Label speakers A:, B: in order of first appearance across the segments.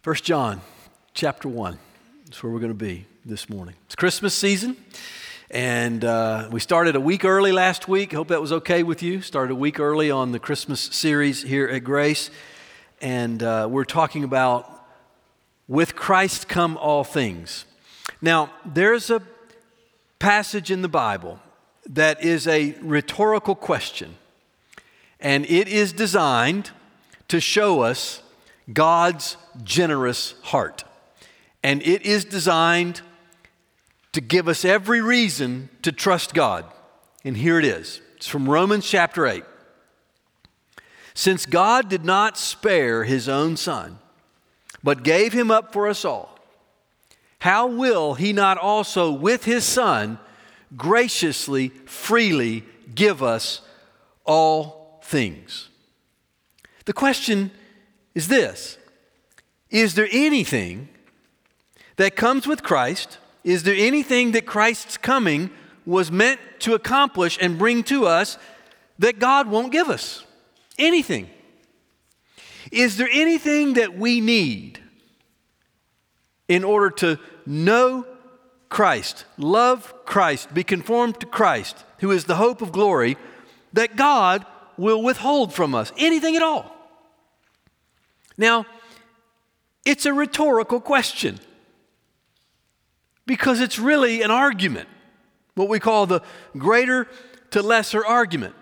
A: 1 John chapter 1. That's where we're going to be this morning. It's Christmas season, and we started a week early last week. Hope that was okay with you. Started a week early on the Christmas series here at Grace, and we're talking about with Christ come all things. Now, there's a passage in the Bible that is a rhetorical question, and it is designed to show us God's generous heart. And it is designed to give us every reason to trust God. And here it is. It's from Romans chapter 8. Since God did not spare his own son, but gave him up for us all, how will he not also with his son graciously, freely give us all things? The question is this: is there anything that comes with Christ? Is there anything that Christ's coming was meant to accomplish and bring to us that God won't give us? Anything. Is there anything that we need in order to know Christ, love Christ, be conformed to Christ, who is the hope of glory, that God will withhold from us? Anything at all? Now, it's a rhetorical question because it's really an argument, what we call the greater to lesser argument.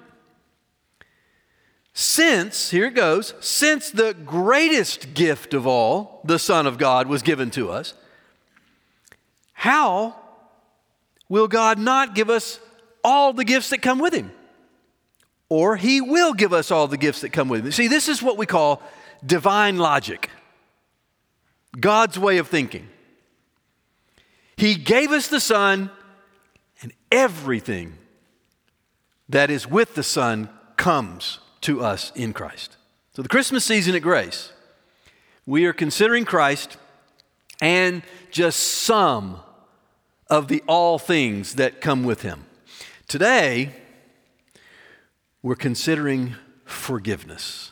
A: Since the greatest gift of all, the Son of God, was given to us, how will God not give us all the gifts that come with him? Or he will give us all the gifts that come with him. See, this is what we call divine logic, God's way of thinking. He gave us the Son, and everything that is with the Son comes to us in Christ. So the Christmas season at Grace, we are considering Christ and just some of the all things that come with him. Today, we're considering forgiveness.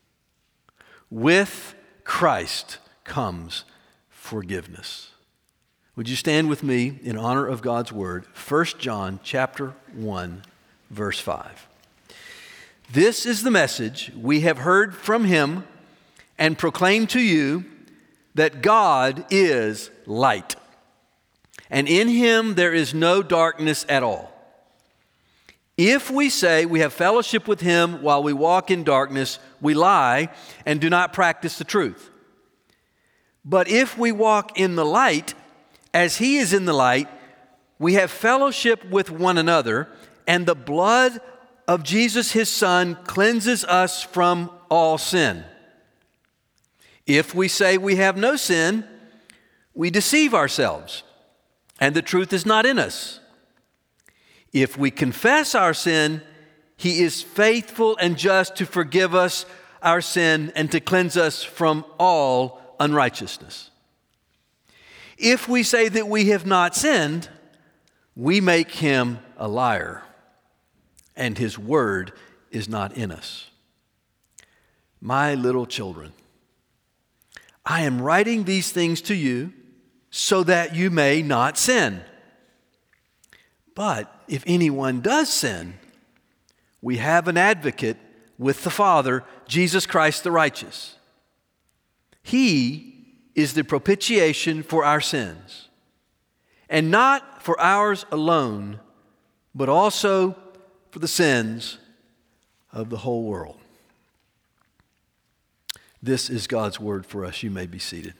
A: With Christ comes forgiveness. Would you stand with me in honor of God's word? 1 John chapter 1, verse 5. This is the message we have heard from him and proclaim to you, that God is light, and in him there is no darkness at all. If we say we have fellowship with him while we walk in darkness, we lie and do not practice the truth. But if we walk in the light, as he is in the light, we have fellowship with one another, and the blood of Jesus his Son cleanses us from all sin. If we say we have no sin, we deceive ourselves, and the truth is not in us. If we confess our sin, he is faithful and just to forgive us our sin and to cleanse us from all unrighteousness. If we say that we have not sinned, we make him a liar, and his word is not in us. My little children, I am writing these things to you so that you may not sin. But if anyone does sin, we have an advocate with the Father, Jesus Christ the righteous. He is the propitiation for our sins, and not for ours alone, but also for the sins of the whole world. This is God's word for us. You may be seated.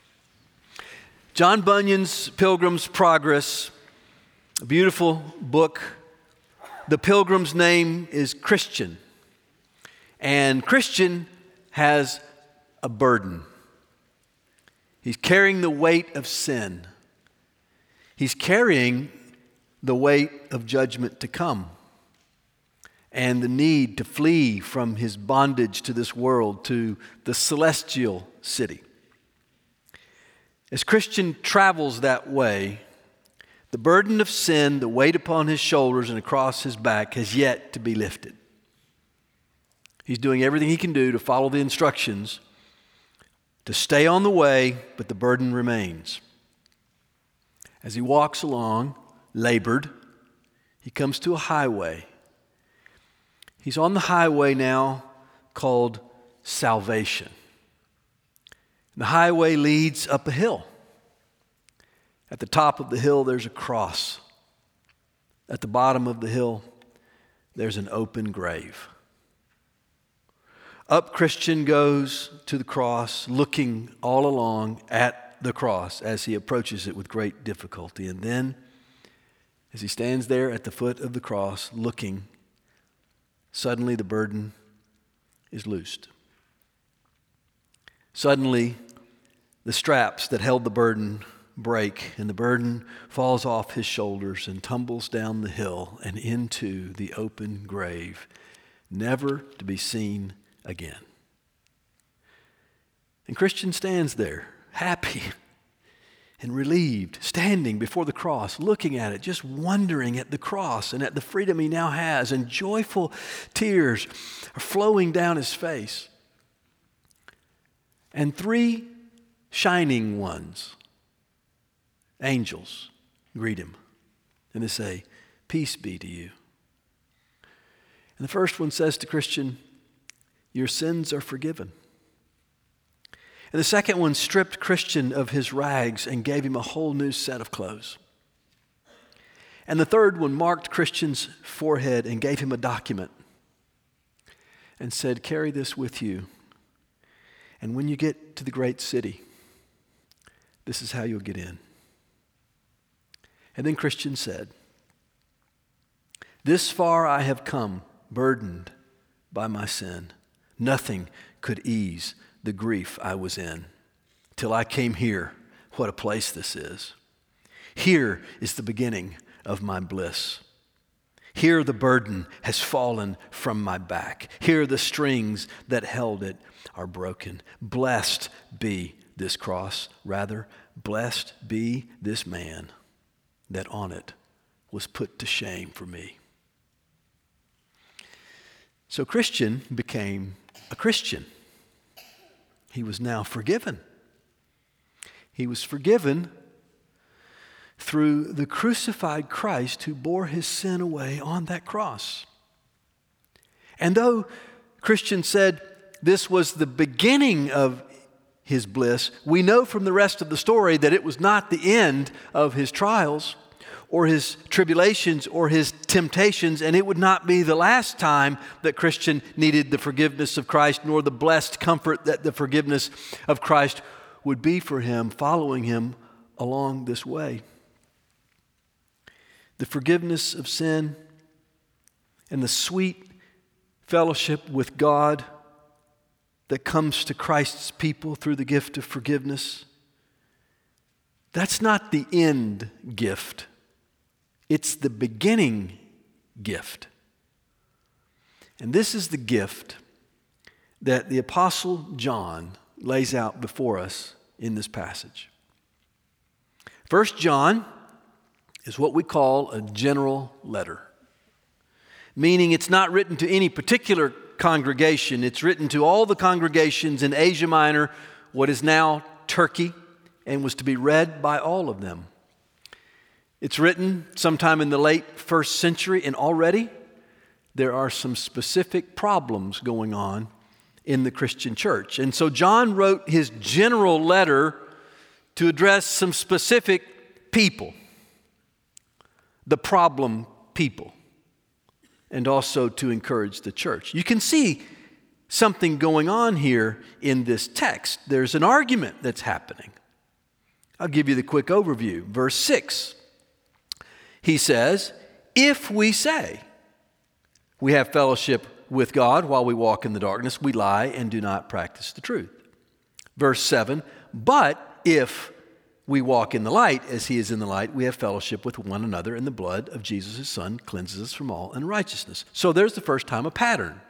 A: John Bunyan's Pilgrim's Progress, a beautiful book. The pilgrim's name is Christian, and Christian has a burden. He's carrying the weight of sin. He's carrying the weight of judgment to come and the need to flee from his bondage to this world to the celestial city. As Christian travels that way, the burden of sin, the weight upon his shoulders and across his back, has yet to be lifted. He's doing everything he can do to follow the instructions to stay on the way, but the burden remains. As he walks along, labored, he comes to a highway. He's on the highway now called salvation. The highway leads up a hill. At the top of the hill, there's a cross. At the bottom of the hill, there's an open grave. Up Christian goes to the cross, looking all along at the cross as he approaches it with great difficulty. And then, as he stands there at the foot of the cross, looking, suddenly the burden is loosed. Suddenly, the straps that held the burden break, and the burden falls off his shoulders and tumbles down the hill and into the open grave, never to be seen again. And Christian stands there, happy and relieved, standing before the cross, looking at it, just wondering at the cross and at the freedom he now has, and joyful tears are flowing down his face. And 3 shining ones, angels, greet him, and they say, "Peace be to you." And the first one says to Christian, "Your sins are forgiven." And the second one stripped Christian of his rags and gave him a whole new set of clothes. And the third one marked Christian's forehead and gave him a document and said, "Carry this with you. And when you get to the great city, this is how you'll get in." And then Christian said, "This far I have come, burdened by my sin. Nothing could ease the grief I was in till I came here. What a place this is. Here is the beginning of my bliss. Here the burden has fallen from my back. Here the strings that held it are broken. Blessed be this cross. Rather, blessed be this man that on it was put to shame for me." So Christian became a Christian. He was now forgiven. He was forgiven through the crucified Christ who bore his sin away on that cross. And though Christian said this was the beginning of his bliss, we know from the rest of the story that it was not the end of his trials or his tribulations or his temptations, and it would not be the last time that Christian needed the forgiveness of Christ, nor the blessed comfort that the forgiveness of Christ would be for him, following him along this way. The forgiveness of sin and the sweet fellowship with God that comes to Christ's people through the gift of forgiveness, that's not the end gift. It's the beginning gift. And this is the gift that the Apostle John lays out before us in this passage. 1 John is what we call a general letter, meaning it's not written to any particular congregation. It's written to all the congregations in Asia Minor, what is now Turkey, and was to be read by all of them. It's written sometime in the late 1st century, and already there are some specific problems going on in the Christian church. And so John wrote his general letter to address some specific people, the problem people, and also to encourage the church. You can see something going on here in this text. There's an argument that's happening. I'll give you the quick overview. Verse 6. He says, "If we say we have fellowship with God while we walk in the darkness, we lie and do not practice the truth." Verse 7, "But if we walk in the light as he is in the light, we have fellowship with one another, and the blood of Jesus, his son, cleanses us from all unrighteousness." So there's the first of a pattern.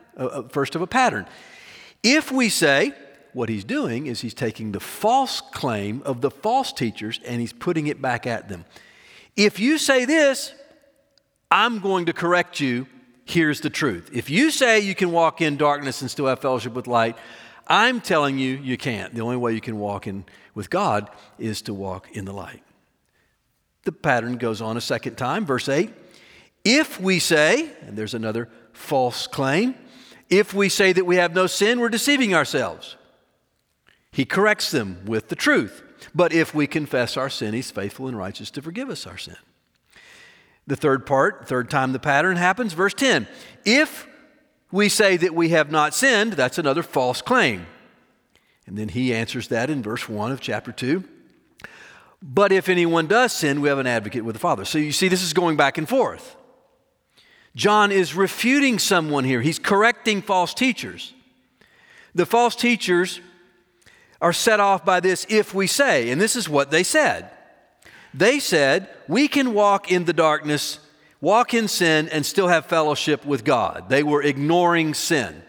A: If we say, what he's doing is he's taking the false claim of the false teachers and he's putting it back at them. If you say this, I'm going to correct you. Here's the truth. If you say you can walk in darkness and still have fellowship with light, I'm telling you, you can't. The only way you can walk in with God is to walk in the light. The pattern goes on a second time, verse 8. If we say, and there's another false claim, if we say that we have no sin, we're deceiving ourselves. He corrects them with the truth. But if we confess our sin, he's faithful and righteous to forgive us our sin. The third time the pattern happens, verse 10. If we say that we have not sinned, that's another false claim. And then he answers that in verse 1 of chapter 2. But if anyone does sin, we have an advocate with the Father. So you see, this is going back and forth. John is refuting someone here. He's correcting false teachers. The false teachers are set off by this if we say, and this is what they said. They said, we can walk in the darkness, walk in sin, and still have fellowship with God. They were ignoring sin.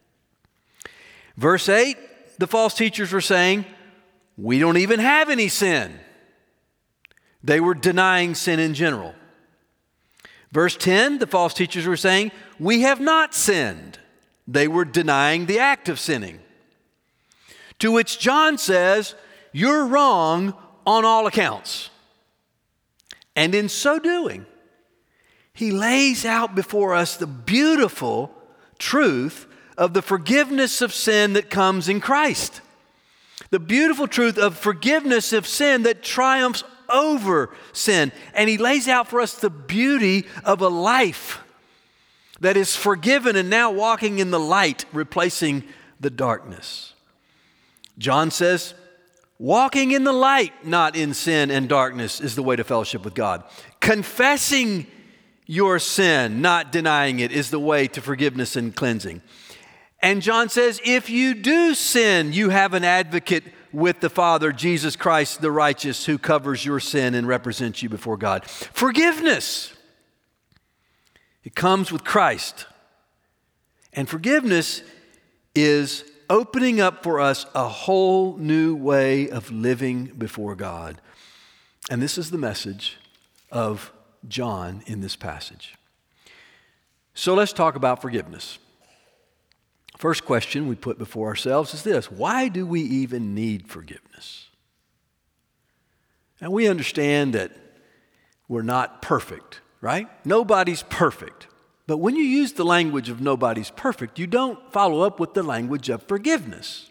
A: Verse 8, the false teachers were saying, we don't even have any sin. They were denying sin in general. Verse 10, the false teachers were saying, we have not sinned. They were denying the act of sinning. To which John says, you're wrong on all accounts. And in so doing, he lays out before us the beautiful truth of the forgiveness of sin that comes in Christ. The beautiful truth of forgiveness of sin that triumphs over sin. And he lays out for us the beauty of a life that is forgiven and now walking in the light, replacing the darkness. John says, walking in the light, not in sin and darkness, is the way to fellowship with God. Confessing your sin, not denying it, is the way to forgiveness and cleansing. And John says, if you do sin, you have an advocate with the Father, Jesus Christ the righteous, who covers your sin and represents you before God. Forgiveness. It comes with Christ. And forgiveness is opening up for us a whole new way of living before God. And this is the message of John in this passage. So let's talk about forgiveness. First question we put before ourselves is this: why do we even need forgiveness? And we understand that we're not perfect, right? Nobody's perfect. But when you use the language of nobody's perfect, you don't follow up with the language of forgiveness.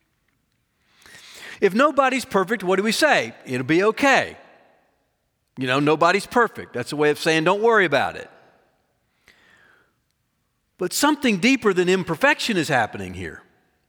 A: If nobody's perfect, what do we say? It'll be okay. You know, nobody's perfect. That's a way of saying don't worry about it. But something deeper than imperfection is happening here.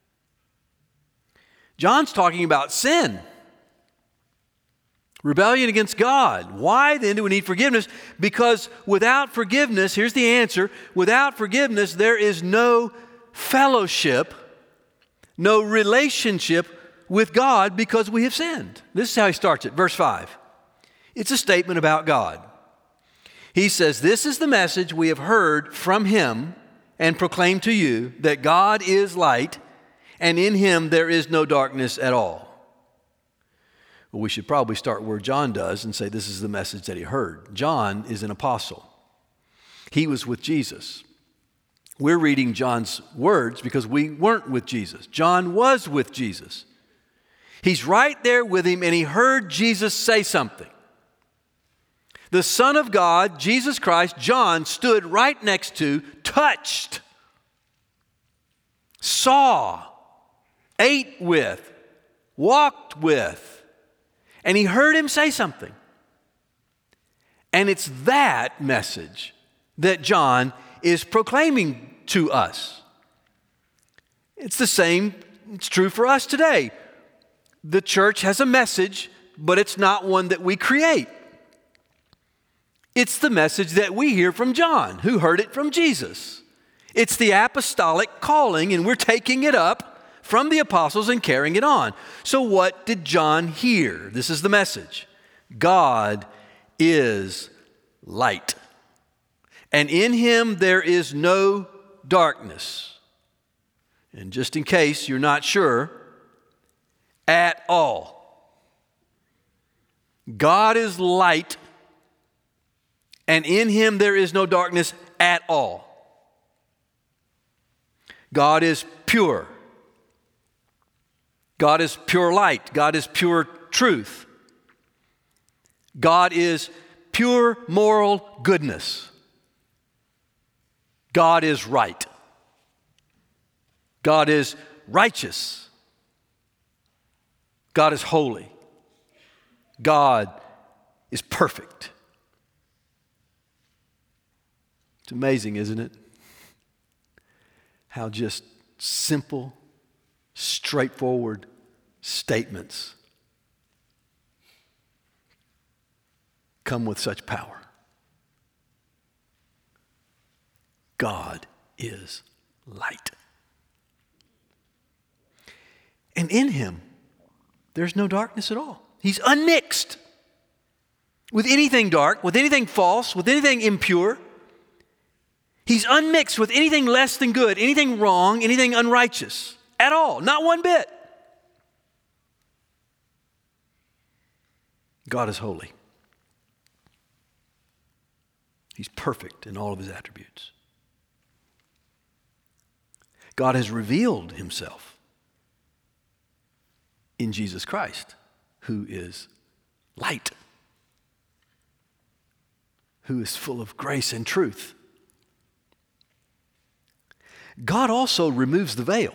A: John's talking about sin. Rebellion against God. Why then do we need forgiveness? Because without forgiveness, here's the answer, without forgiveness there is no fellowship, no relationship with God because we have sinned. This is how he starts it, verse 5. It's a statement about God. He says, this is the message we have heard from him and proclaim to you, that God is light, and in him there is no darkness at all. Well, we should probably start where John does and say this is the message that he heard. John is an apostle. He was with Jesus. We're reading John's words because we weren't with Jesus. John was with Jesus. He's right there with him, and he heard Jesus say something. The Son of God, Jesus Christ, John stood right next to, touched, saw, ate with, walked with, and he heard him say something. And it's that message that John is proclaiming to us. It's the same, it's true for us today. The church has a message, but it's not one that we create. It's the message that we hear from John, who heard it from Jesus. It's the apostolic calling, and we're taking it up from the apostles and carrying it on. So what did John hear? This is the message. God is light, and in him there is no darkness. And just in case you're not sure, at all. God is light, and in him there is no darkness at all. God is pure. God is pure light. God is pure truth. God is pure moral goodness. God is right. God is righteous. God is holy. God is perfect. It's amazing, isn't it? How just simple, straightforward statements come with such power. God is light. And in him, there's no darkness at all. He's unmixed with anything dark, with anything false, with anything impure. He's unmixed with anything less than good, anything wrong, anything unrighteous at all, not one bit. God is holy. He's perfect in all of his attributes. God has revealed himself in Jesus Christ, who is light, who is full of grace and truth. God also removes the veil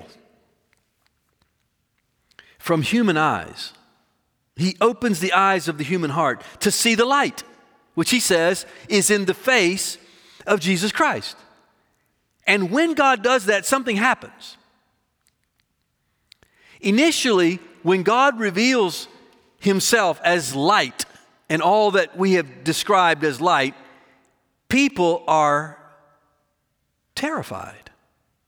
A: from human eyes. He opens the eyes of the human heart to see the light, which he says is in the face of Jesus Christ. And when God does that, something happens. Initially, when God reveals himself as light and all that we have described as light, people are terrified.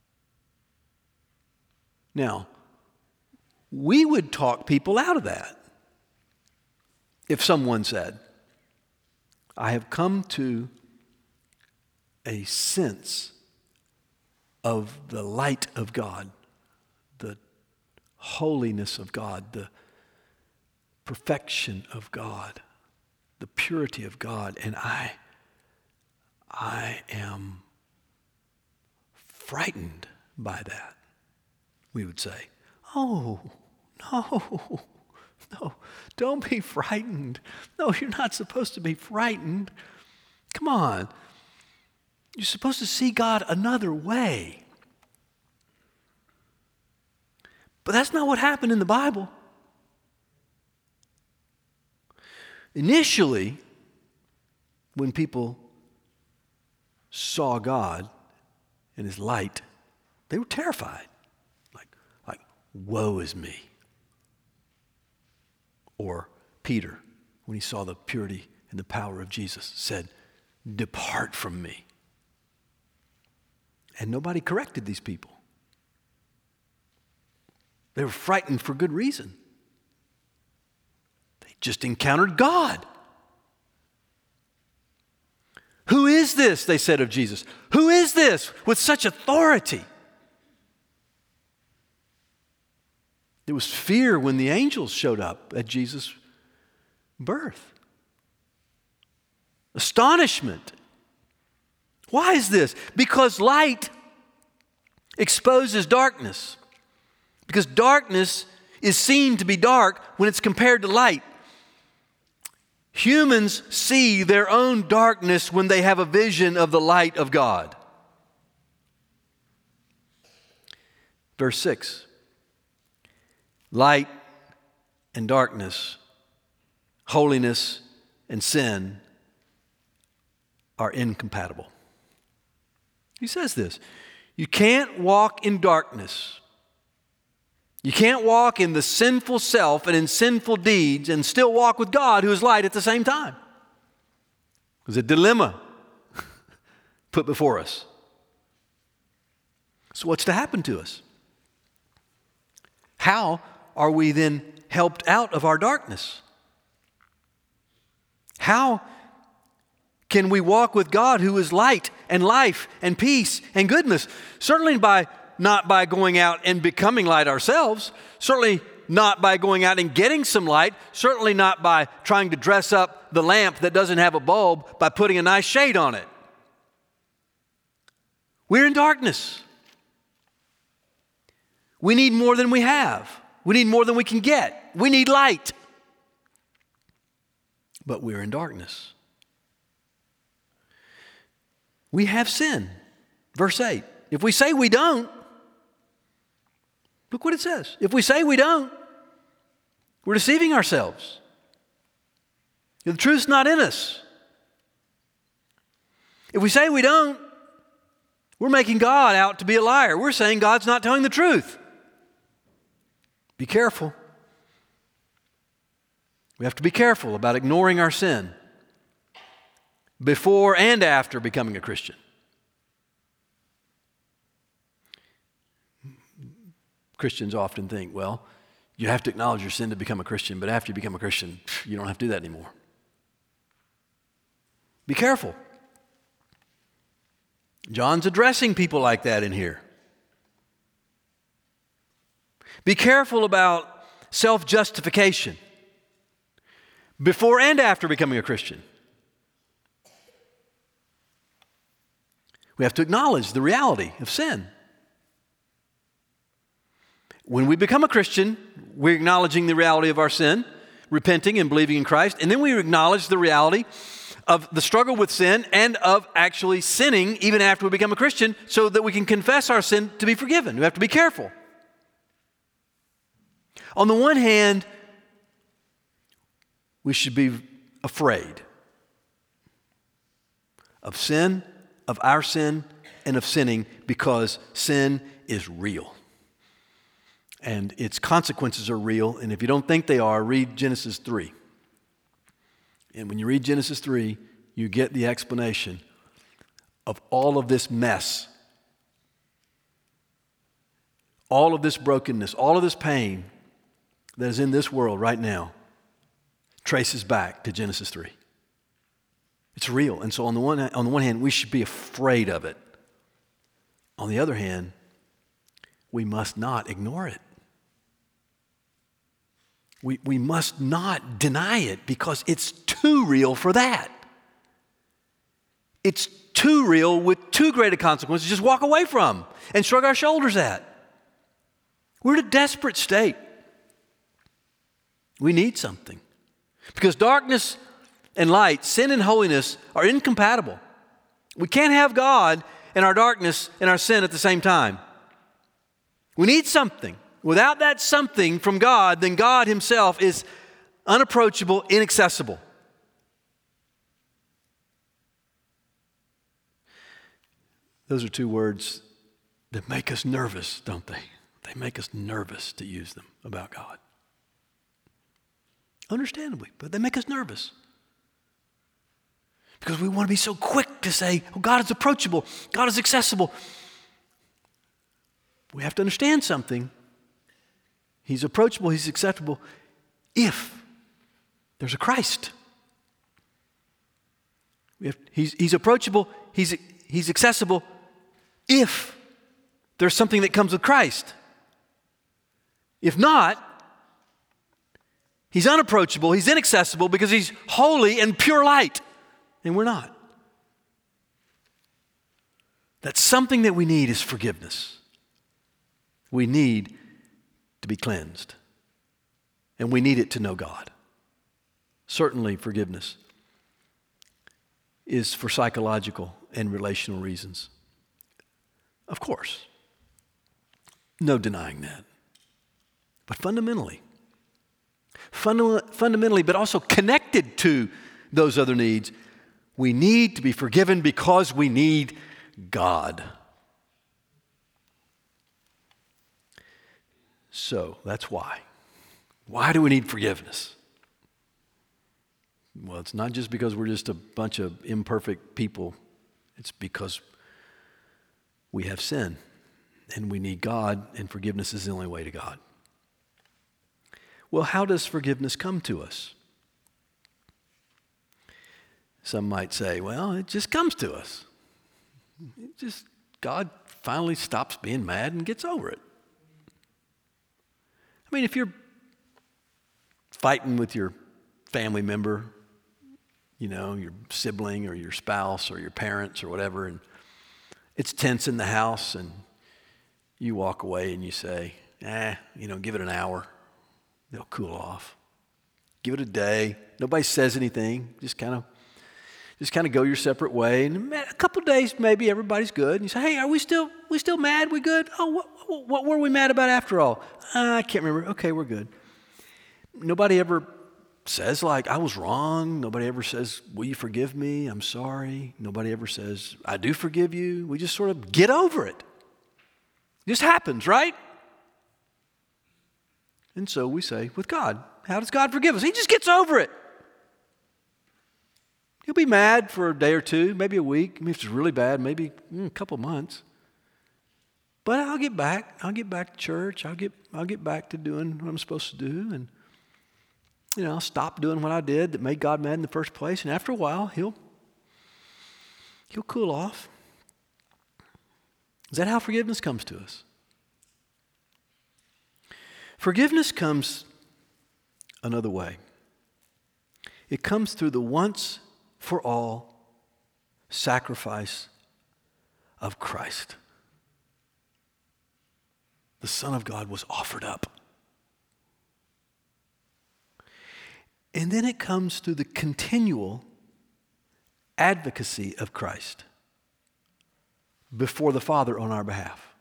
A: Now, we would talk people out of that. If someone said, I have come to a sense of the light of God, the holiness of God, the perfection of God, the purity of God, and I am frightened by that, we would say, oh, no, don't be frightened. No, you're not supposed to be frightened. Come on. You're supposed to see God another way. But that's not what happened in the Bible. Initially, when people saw God and his light, they were terrified. Like, woe is me. Or Peter, when he saw the purity and the power of Jesus, said, depart from me. And nobody corrected these people. They were frightened for good reason. They just encountered God. Who is this, they said of Jesus? Who is this with such authority? There was fear when the angels showed up at Jesus' birth. Astonishment. Why is this? Because light exposes darkness. Because darkness is seen to be dark when it's compared to light. Humans see their own darkness when they have a vision of the light of God. Verse 6. Light and darkness, holiness and sin are incompatible. He says this. You can't walk in darkness. You can't walk in the sinful self and in sinful deeds and still walk with God who is light at the same time. There's a dilemma put before us. So what's to happen to us? How are we then helped out of our darkness? How can we walk with God who is light and life and peace and goodness? Certainly not by going out and becoming light ourselves. Certainly not by going out and getting some light. Certainly not by trying to dress up the lamp that doesn't have a bulb by putting a nice shade on it. We're in darkness. We need more than we have. We need more than we can get. We need light. But we're in darkness. We have sin. Verse 8. If we say we don't, look what it says. If we say we don't, we're deceiving ourselves. The truth's not in us. If we say we don't, we're making God out to be a liar. We're saying God's not telling the truth. Be careful. We have to be careful about ignoring our sin before and after becoming a Christian. Christians often think, well, you have to acknowledge your sin to become a Christian, but after you become a Christian, you don't have to do that anymore. Be careful. John's addressing people like that in here. Be careful about self-justification before and after becoming a Christian. We have to acknowledge the reality of sin. When we become a Christian, we're acknowledging the reality of our sin, repenting and believing in Christ, and then we acknowledge the reality of the struggle with sin and of actually sinning even after we become a Christian so that we can confess our sin to be forgiven. We have to be careful. On the one hand, we should be afraid of sin, of our sin, and of sinning because sin is real. And its consequences are real. And if you don't think they are, read Genesis 3. And when you read Genesis 3, you get the explanation of all of this mess, all of this brokenness, all of this pain that is in this world right now traces back to Genesis 3. It's real. And so on the one hand, we should be afraid of it. On the other hand, we must not ignore it. We must not deny it because it's too real for that. It's too real with too great a consequence to just walk away from and shrug our shoulders at. We're in a desperate state. We need something. Because darkness and light, sin and holiness are incompatible. We can't have God and our darkness and our sin at the same time. We need something. Without that something from God, then God himself is unapproachable, inaccessible. Those are two words that make us nervous, don't they? They make us nervous to use them about God. Understandably, but they make us nervous. Because we want to be so quick to say, oh, God is approachable, God is accessible. We have to understand something. He's approachable, he's acceptable if there's a Christ. He's approachable, he's accessible if there's something that comes with Christ. If not, he's unapproachable, he's inaccessible because he's holy and pure light, and we're not. That something that we need is forgiveness. We need to be cleansed, and we need it to know God. Certainly forgiveness is for psychological and relational reasons. Of course, no denying that. But fundamentally, but also connected to those other needs, we need to be forgiven because we need God. So that's why. Why do we need forgiveness? Well, it's not just because we're just a bunch of imperfect people. It's because we have sin and we need God, and forgiveness is the only way to God. Well, how does forgiveness come to us? Some might say, well, it just comes to us. God finally stops being mad and gets over it. I mean, if you're fighting with your family member, your sibling or your spouse or your parents or whatever, and it's tense in the house, and you walk away and you say, Give it an hour. They'll cool off. Give it a day. Nobody says anything. Just kind of go your separate way. And a couple of days, maybe everybody's good. And you say, hey, are we still mad? We good? Oh, what were we mad about after all? I can't remember. Okay, we're good. Nobody ever says I was wrong. Nobody ever says, will you forgive me? I'm sorry. Nobody ever says, I do forgive you. We just sort of get over it. It just happens, right? And so we say, with God, how does God forgive us? He just gets over it. He'll be mad for a day or two, maybe a week. If it's really bad, maybe a couple months. But I'll get back. I'll get back to church. I'll get back to doing what I'm supposed to do. And, I'll stop doing what I did that made God mad in the first place. And after a while, he'll cool off. Is that how forgiveness comes to us? Forgiveness comes another way. It comes through the once for all sacrifice of Christ. The Son of God was offered up. And then it comes through the continual advocacy of Christ before the Father on our behalf.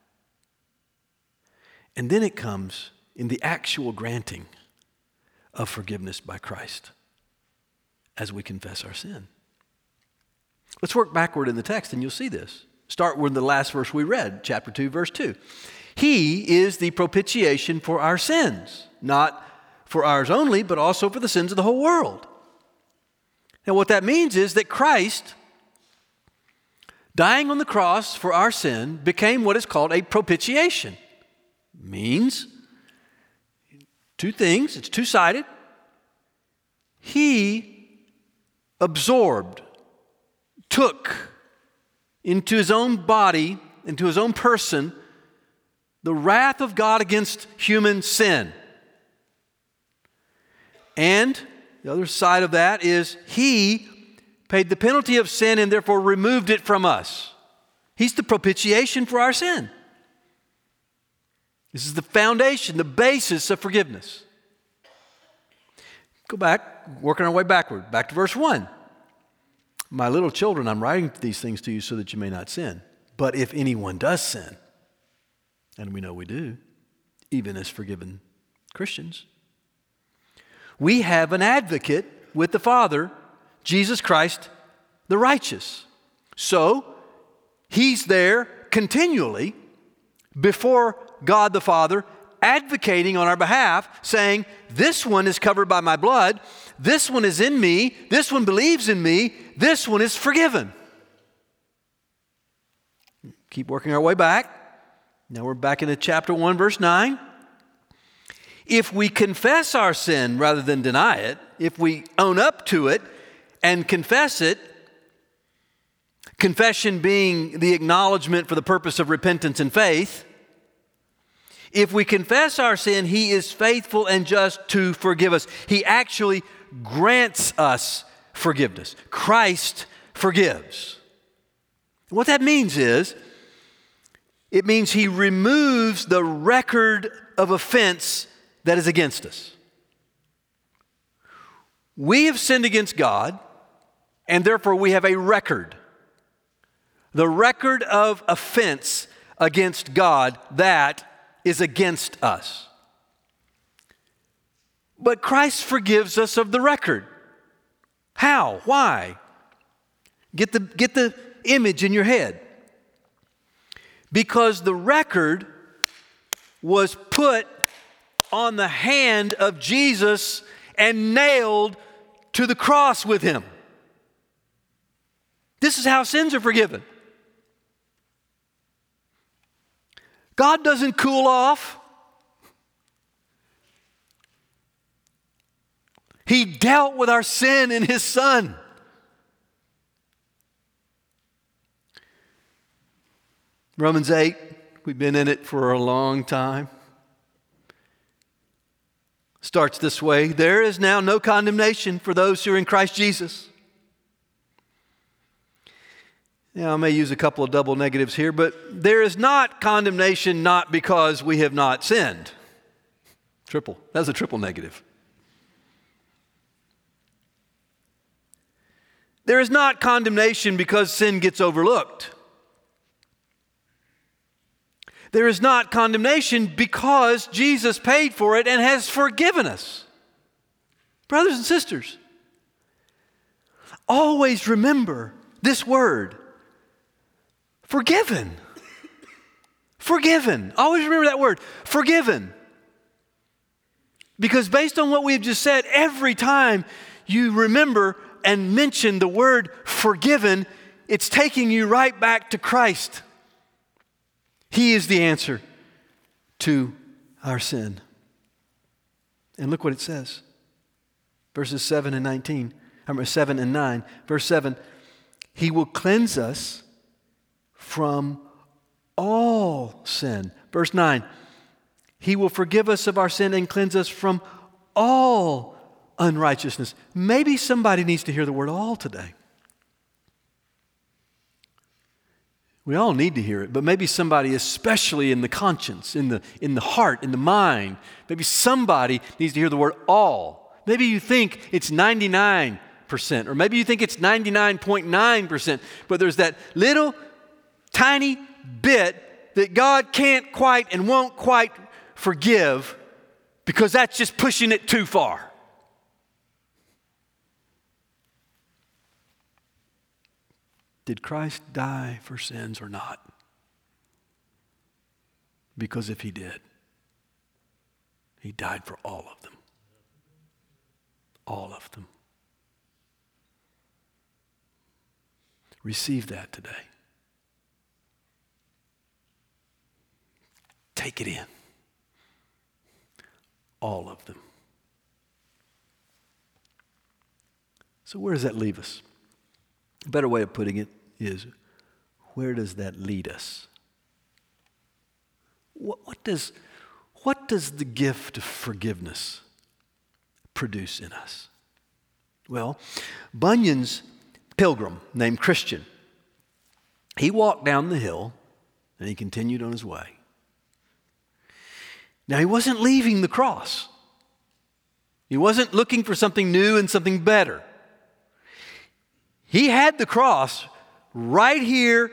A: And then it comes in the actual granting of forgiveness by Christ as we confess our sin. Let's work backward in the text and you'll see this. Start with the last verse we read, chapter 2, verse 2. He is the propitiation for our sins, not for ours only, but also for the sins of the whole world. Now what that means is that Christ, dying on the cross for our sin, became what is called a propitiation. Means two things, it's two-sided. He absorbed, took into his own body, into his own person, the wrath of God against human sin. And the other side of that is he paid the penalty of sin and therefore removed it from us. He's the propitiation for our sin. This is the foundation, the basis of forgiveness. Go back, working our way backward, back to verse 1. My little children, I'm writing these things to you so that you may not sin. But if anyone does sin, and we know we do, even as forgiven Christians, we have an advocate with the Father, Jesus Christ, the righteous. So, he's there continually before God the Father, advocating on our behalf, saying, this one is covered by my blood, this one is in me, this one believes in me, this one is forgiven. Keep working our way back. Now we're back into chapter 1, verse 9. If we confess our sin rather than deny it, if we own up to it and confess it, confession being the acknowledgement for the purpose of repentance and faith, if we confess our sin, he is faithful and just to forgive us. He actually grants us forgiveness. Christ forgives. What that means is, it means he removes the record of offense that is against us. We have sinned against God, and therefore we have a record. The record of offense against God that is against us. But Christ forgives us of the record. How? Why? Get the image in your head. Because the record was put on the hand of Jesus and nailed to the cross with him. This is how sins are forgiven. God doesn't cool off. He dealt with our sin in his Son. Romans 8, we've been in it for a long time. Starts this way: there is now no condemnation for those who are in Christ Jesus. I may use a couple of double negatives here, but there is not condemnation not because we have not sinned. Triple. That's a triple negative. There is not condemnation because sin gets overlooked. There is not condemnation because Jesus paid for it and has forgiven us. Brothers and sisters, always remember this word, forgiven. Forgiven. Always remember that word, forgiven. Because based on what we've just said, every time you remember and mention the word forgiven, it's taking you right back to Christ. He is the answer to our sin. And look what it says. Verses 7 and 9. Verse 7, He will cleanse us from all sin. Verse 9, He will forgive us of our sin and cleanse us from all unrighteousness. Maybe somebody needs to hear the word all today. We all need to hear it, but maybe somebody, especially in the conscience, in the heart, in the mind, maybe somebody needs to hear the word all. Maybe you think it's 99%, or maybe you think it's 99.9%, but there's that little tiny bit that God can't quite and won't quite forgive because that's just pushing it too far. Did Christ die for sins or not? Because if He did, He died for all of them. All of them. Receive that today. Take it in. All of them. So where does that leave us? A better way of putting it is, where does that lead us? What does the gift of forgiveness produce in us? Well, Bunyan's pilgrim named Christian, he walked down the hill and he continued on his way. Now, he wasn't leaving the cross. He wasn't looking for something new and something better. He had the cross right here,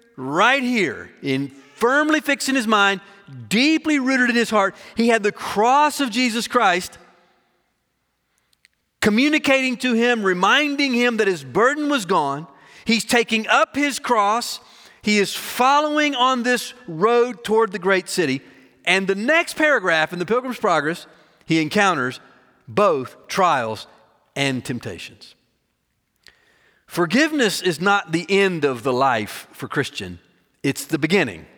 A: firmly fixed in his mind, deeply rooted in his heart. He had the cross of Jesus Christ communicating to him, reminding him that his burden was gone. He's taking up his cross. He is following on this road toward the great city. And the next paragraph in the Pilgrim's Progress, he encounters both trials and temptations. Forgiveness is not the end of the life for Christian. It's the beginning.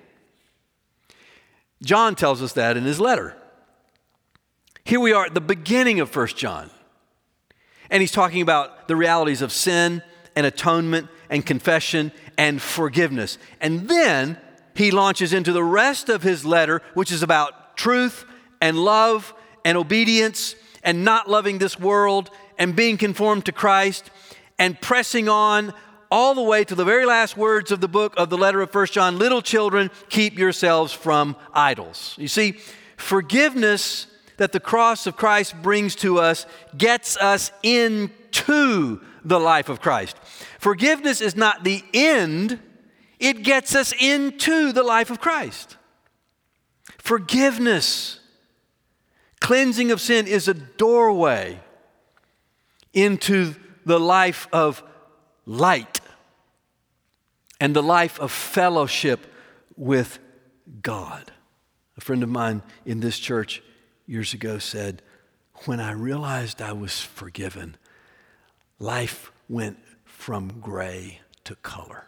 A: John tells us that in his letter. Here we are at the beginning of 1 John. And he's talking about the realities of sin and atonement and confession and forgiveness. And then he launches into the rest of his letter, which is about truth and love and obedience and not loving this world and being conformed to Christ and pressing on all the way to the very last words of the book of the letter of 1 John. Little children, keep yourselves from idols. You see, forgiveness that the cross of Christ brings to us gets us into the life of Christ. Forgiveness is not the end, it gets us into the life of Christ. Forgiveness, cleansing of sin, is a doorway into the life of light and the life of fellowship with God. A friend of mine in this church years ago said, when I realized I was forgiven, life went from gray to color.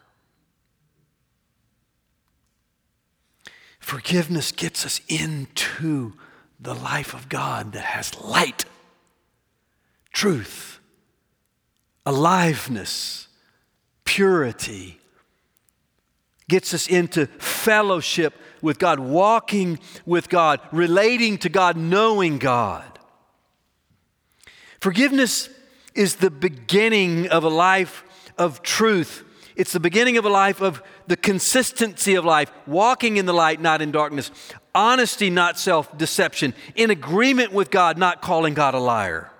A: Forgiveness gets us into the life of God that has light, truth, aliveness, purity. Gets us into fellowship with God, walking with God, relating to God, knowing God. Forgiveness is the beginning of a life of truth. It's the beginning of a life of the consistency of life, walking in the light, not in darkness, honesty, not self-deception, in agreement with God, not calling God a liar.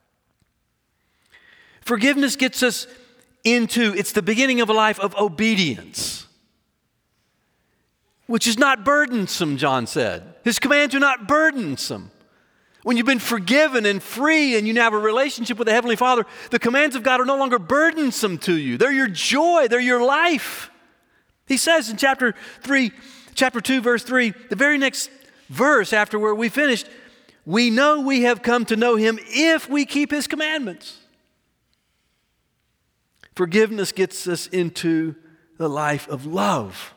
A: Forgiveness gets us into, it's the beginning of a life of obedience, which is not burdensome, John said. His commands are not burdensome. When you've been forgiven and free and you now have a relationship with the Heavenly Father, the commands of God are no longer burdensome to you. They're your joy. They're your life. He says in chapter 2, verse 3, the very next verse after where we finished, we know we have come to know Him if we keep His commandments. Forgiveness gets us into the life of love.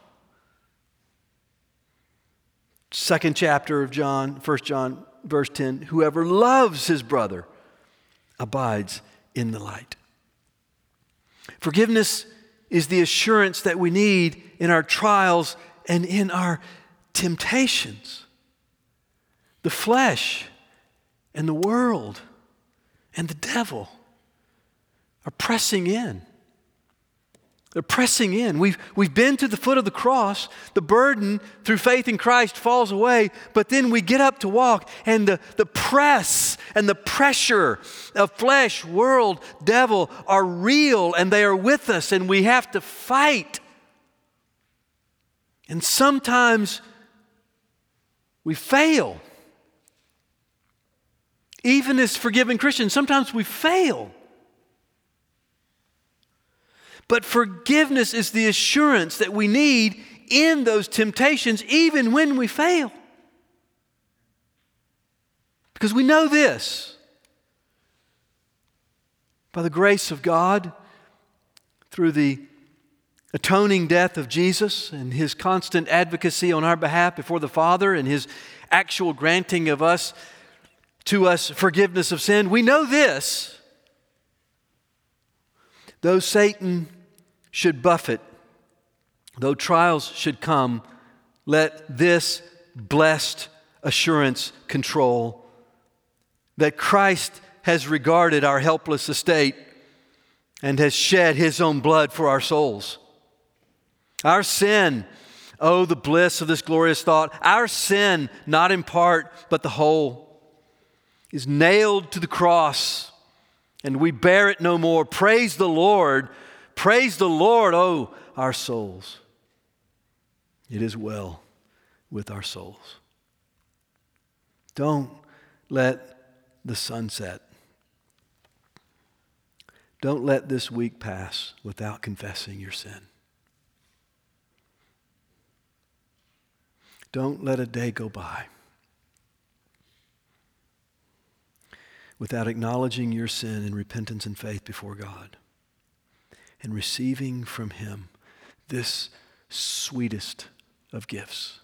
A: Second chapter of John, 1 John, verse 10, whoever loves his brother abides in the light. Forgiveness is the assurance that we need in our trials and in our temptations. The flesh and the world and the devil are pressing in. They're pressing in. We've been to the foot of the cross. The burden through faith in Christ falls away, but then we get up to walk, and the press and the pressure of flesh, world, devil are real, and they are with us, and we have to fight. And sometimes we fail. Even as forgiven Christians, sometimes we fail. But forgiveness is the assurance that we need in those temptations, even when we fail. Because we know this. By the grace of God, through the atoning death of Jesus and His constant advocacy on our behalf before the Father and His actual granting of us forgiveness of sin, we know this. Though Satan should buffet, though trials should come, let this blessed assurance control that Christ has regarded our helpless estate and has shed His own blood for our souls. Our sin, oh, the bliss of this glorious thought, our sin, not in part, but the whole, is nailed to the cross, and we bear it no more. Praise the Lord, oh, our souls. It is well with our souls. Don't let the sun set. Don't let this week pass without confessing your sin. Don't let a day go by without acknowledging your sin in repentance and faith before God and receiving from Him this sweetest of gifts,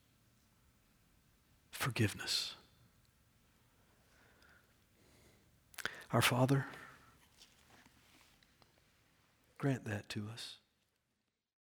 A: forgiveness. Our Father, grant that to us.